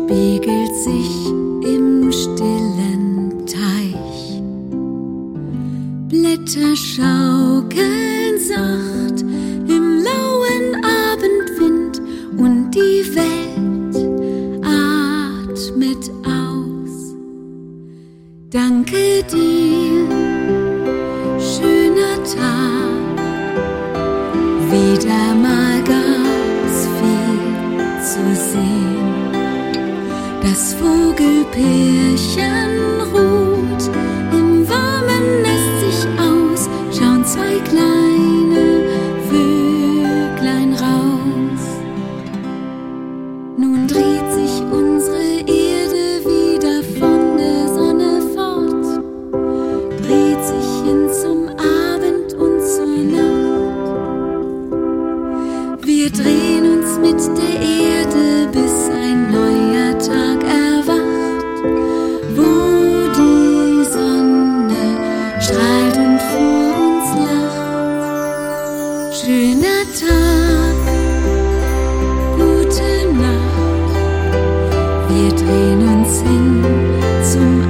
spiegelt sich im stillen Teich. Blätter schaukeln sacht im lauen Abendwind und die Welt atmet aus. Danke dir, schöner Tag, wieder mal gab's viel zu sehen. Das Vogelpärchen ruht, im warmen Nest sich aus, schauen zwei kleine Vöglein raus. Nun dreht sich unsere Erde wieder von der Sonne fort, dreht sich hin zum Abend und zur Nacht. Wir drehen uns mit der Erde, bis ein neuer Tag erwacht, wo die Sonne strahlt und vor uns lacht. Schöner Tag, gute Nacht, wir drehen uns hin zum